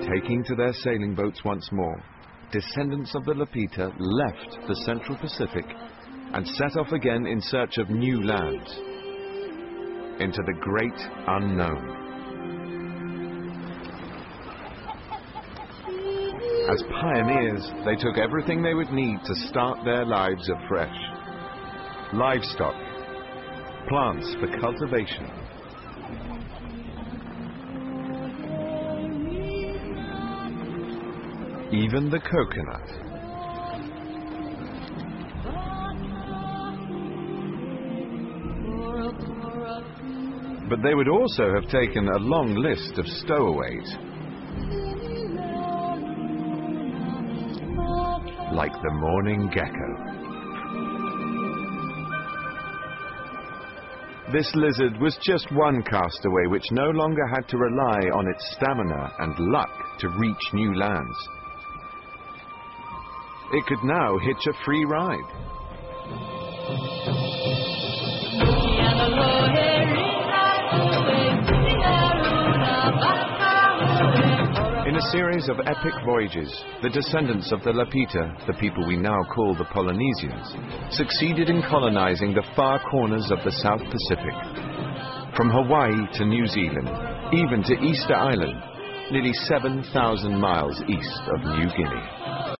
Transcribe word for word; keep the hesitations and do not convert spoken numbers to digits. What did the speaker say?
Taking to their sailing boats once more, descendants of the Lapita left the Central Pacific and set off again in search of new lands, into the great unknown. As pioneers, they took everything they would need to start their lives afresh. Livestock, plants for cultivation, even the coconut. But they would also have taken a long list of stowaways, like the mourning gecko. This lizard was just one castaway which no longer had to rely on its stamina and luck to reach new lands. It could now hitch a free ride. In a series of epic voyages, the descendants of the Lapita, the people we now call the Polynesians, succeeded in colonizing the far corners of the South Pacific. From Hawaii to New Zealand, even to Easter Island, nearly seven thousand miles east of New Guinea.